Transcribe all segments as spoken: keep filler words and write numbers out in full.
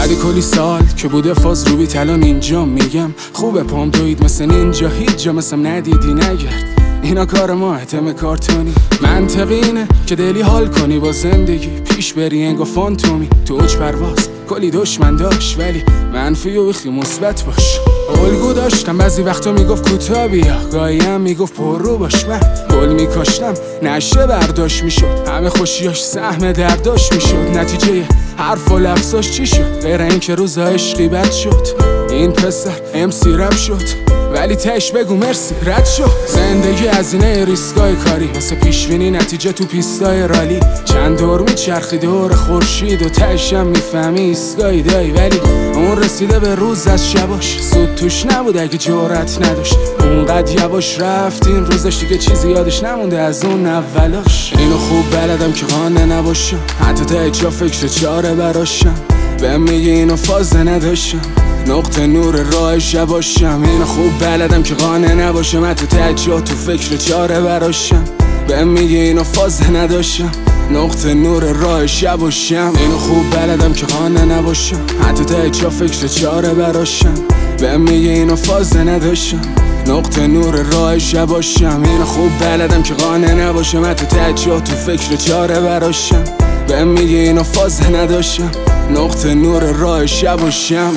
بعدی کلی سال که بوده فاز رو بیت الان اینجا میگم خوبه پام دوید مثل نینجا، هیچ جا مثلم ندیدی نگرد. اینا کار ما اتم کارتونی، منطقی اینه که دلی حال کنی با زندگی، پیش بری انگا فانتومی تو اوج پرواز. کلی دشمن داشت ولی منفی و بیخی مثبت باش. الگو داشتم بعضی وقتا میگفت کوتاه بیا، گاهی هم میگفت پر رو باش. من گل میکاشتم نشه برداشت میشد، همه خوشیاش سهم درداش میشد. نتیجه حرف و لفظاش چی شد غیر اینکه روزا عشقی بد شد؟ این پسر امسی رپ شد ولی تش بگو مرسی رد شد. زندگی هزینه ریسکای کاری واسه پیشبینی، نتیجه تو پیستای رالی. چند دور میچرخی دور خورشید و تشم میفهمی ایستگاهی دایی، ولی اون رسیده به روز از شباش. سود توش نبود اگه جرأت نداشت، اونقدر یواش رفت این روزش دیگه چیزی یادش نمونده از اون اولاش. اینو خوب بلدم که قانه نباشم، حتی تا جا فکر چاره براشم. بهم میگه اینو فازه نداشتم، نقطه نور راه شباشم. اینو خوب بلدم که قانه نباشم، حتی ته جا تو فکر چاره براشم. بهم میگه اینو فازه نداشتم، نقطه نور راه شباشم. اینو خوب بلدم که قانه نباشم، حتی ته جا فکر چاره براشم. بهم میگه اینو فازه نداشتم، نقطه نور راه شباشم. اینو خوب بلدم که قانه نباشم، حتی ته جا تو فکر چاره براشم. بهم میگه اینو فازه نداشتم، نقطه نور راه شباشم.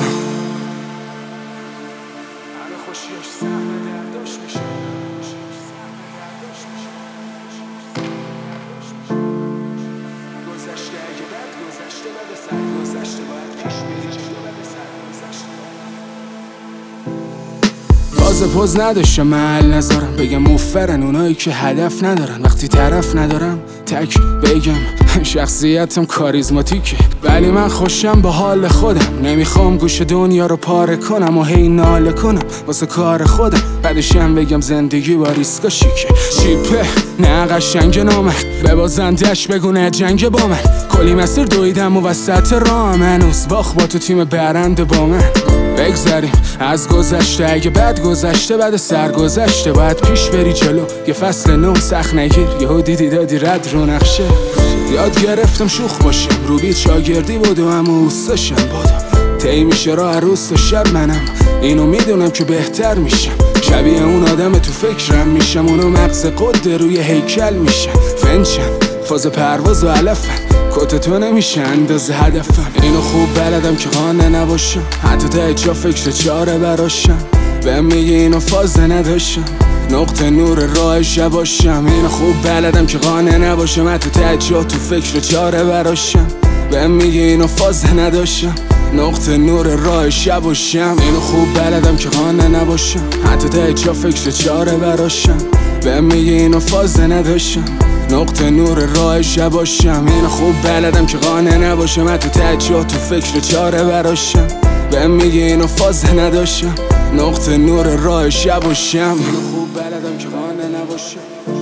فاز پوز نداشتم محل نذارم، بگم موفرن اونایی که هدف ندارن. وقتی طرف ندارم تک بگم شخصیتم کاریزماتیکه، ولی من خوشم با حال خودم. نمیخوام گوش دنیا رو پاره کنم و هی ناله کنم واسه کار خودم. بعدشم بگم زندگی با ریسکا شیکه. چیپه نه قشنگ نامرد، به بازندش بگو نه جنگ با من. کلی مسیر دویدم و وسط راه هنوز باخ با تو تیم برنده با من. بگذاریم از گذشته، اگه بد گذشته بعد سرگذشته. باید پیش بری جلو یه فصل نو، سخت نگیر یهو دیدی دادی رد رو نقشه. یاد گرفتم شوخ باشم، رو بیت شاگردی بودم اما اوستاشم بودم. طی میشه راه روز و شب، منم اینو میدونم که بهتر میشم. شبیه اون آدم تو فکرم میشم، اونو مغز قده روی هیکل میشم. فنچم فاز پرواز و علفم، کت تو نمیشه اندازه هدفم. اینو خوب بلدم که قانه نباشم، حتی تا جا فکر چاره براشم. بهم میگه اینو فازه نداشتم، نقطه نور راه شباشم. اینو خوب بلدم که قانه نباشم، حتی تا جا تو فکر چاره براشم. بهم میگه اینو فازه نداشتم، نقطه نور راه شباشم. اینو خوب بلدم که قانه نباشم، حتی تا جا فکر چاره براشم. بهم میگه اینو فازه نداشتم، نقطه نور راه شباشم. اینو خوب بلدم که قانه نباشم، حتی ته جا تو فکر چاره براشم. بهم میگه اینو فازه نداشتم، نقطه نور راه شباشم. اینو خوب بلدم که قانه نباشم،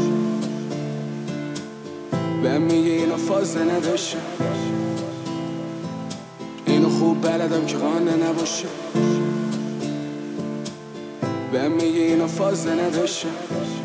بهم میگه اینو فازه نداشتم. اینو خوب بلدم که قانه نباشم، بهم میگه اینو فازه نداشتم.